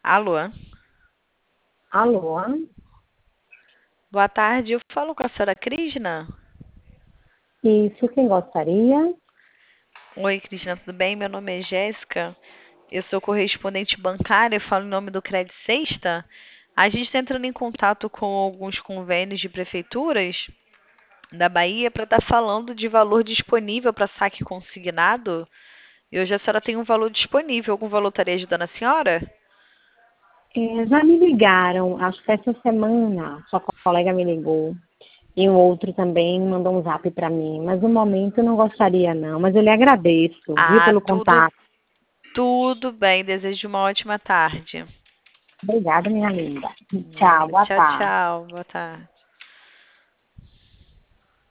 Alô, Alô? boa tarde. Eu falo com a senhora Krishna. Isso, quem gostaria? Oi, Krishna, tudo bem? Meu nome é Jéssica. Eu sou correspondente bancária, eu falo em nome do Credit Sexta. A gente está entrando em contato com alguns convênios de prefeituras da Bahia para estar falando de valor disponível para saque consignado. E hoje a senhora tem um valor disponível. Algum valor estaria ajudando a senhora? Já me ligaram, acho que essa semana, sua colega me ligou. E um outro também mandou um zap para mim. Mas no momento eu não gostaria, não. Mas eu lhe agradeço, viu, Ah, pelo tudo, contato. tudo bem. Desejo uma ótima tarde. Obrigada, minha linda. Tchau, boa Tchau, tarde. tchau. Boa tarde.